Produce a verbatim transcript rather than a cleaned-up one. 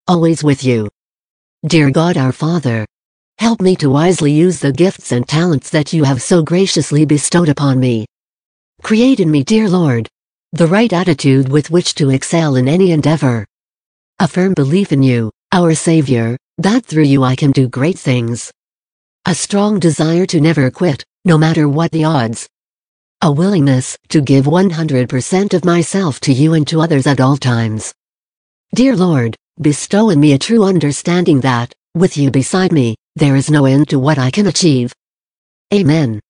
always with you. Dear God our Father, help me to wisely use the gifts and talents that you have so graciously bestowed upon me. Create in me, dear Lord, the right attitude with which to excel in any endeavor. A firm belief in you, our Savior, that through you I can do great things. A strong desire to never quit, no matter what the odds. A willingness to give one hundred percent of myself to you and to others at all times. Dear Lord, bestow in me a true understanding that, with you beside me, there is no end to what I can achieve. Amen.